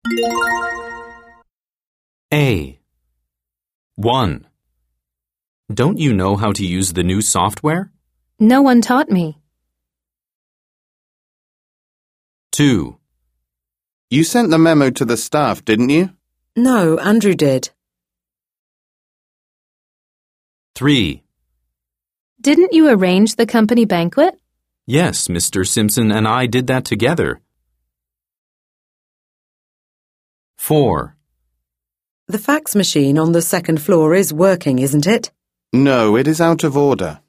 A. 1. Don't you know how to use the new software? No one taught me. 2. You sent the memo to the staff, didn't you? No, Andrew did. 3. Didn't you arrange the company banquet? Yes, Mr. Simpson and I did that together. 4. The fax machine on the second floor is working, isn't it? No, it is out of order.